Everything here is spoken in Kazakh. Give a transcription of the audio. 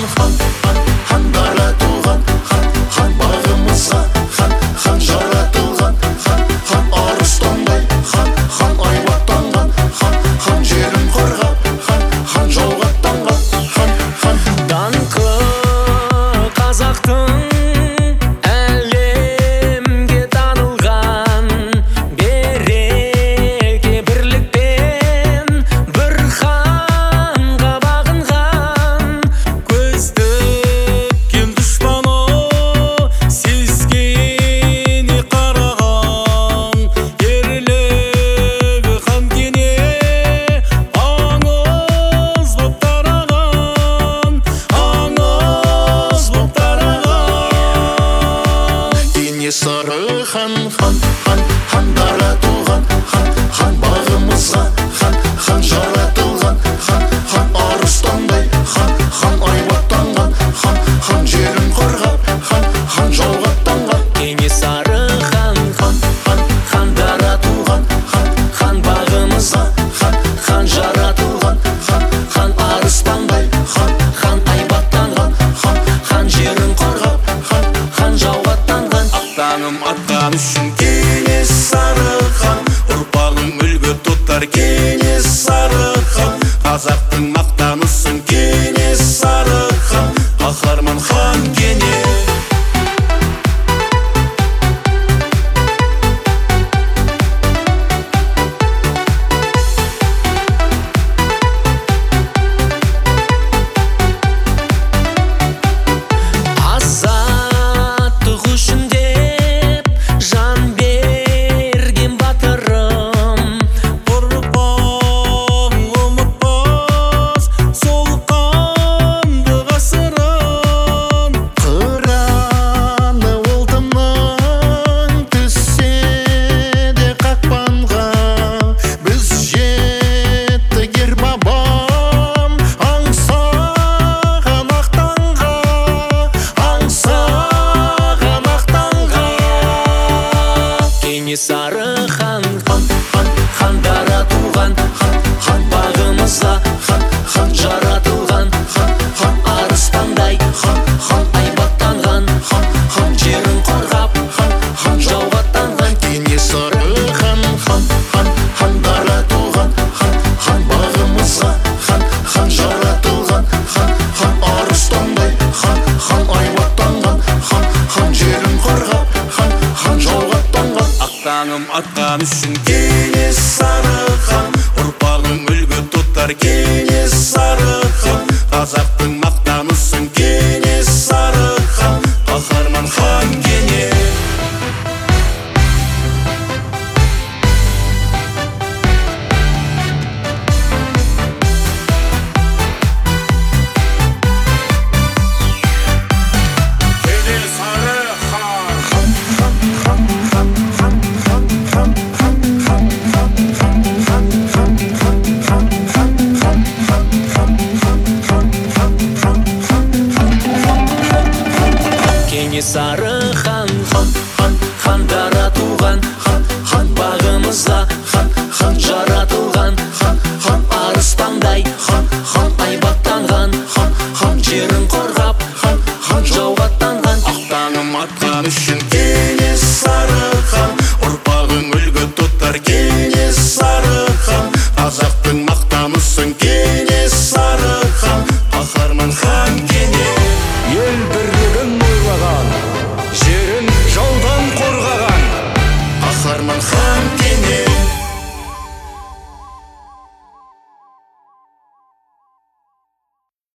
хан даратылған хан бағымызға хан жаратылған хан арыстанбай хан айбаттанған хан жерін қорғап хан жауға аттанған хан даңқы қазақтың әлемге танылған береке бірлікпен бір ханға бағынған көз тіккен дұшпаны сескене қараған ерлігі хан кене аңыз боп тараған кенесары хан даратылған хан бағымызға хан жаратылған хан арыстанбай хан айбаттанған хан жерін қорғап хан жауға аттанған кенесары хан даратылған хан бағымызға хан жаратылған хан арыстанбай хан айбаттанған хан жерін қорғап хан жауға аттанған аттаным атқан үшін Кенесары хан ұрпағың үлгі тұтар Кенесары хан қазақтың мақтанысың Кенесары хан қаһарман хан кене азаттық үшін деп жан берген батырым ұрпағың ұмытпас сол қанды ғасырын қыраны алтынның түссе де қақпанға біз жеттік ер бабам аңсаған ақтанға кенесары хан даратылған хан бағымызға хан жаратылған хан арыстанбай хан айбаттанған хан жерін қорғап хан жауға аттанған кенесары хан даратылған хан бағымызға хан жаратылған хан арыстанбай хан айбаттанған хан жерін қорғап хан жауға аттанған ақтаным атқан үшін Кенесары хан ұрпағың үлгі тұтар Кенесары хан қазақтың мақтанысың Кенесары хан қаһарман хан кене Кенесары хан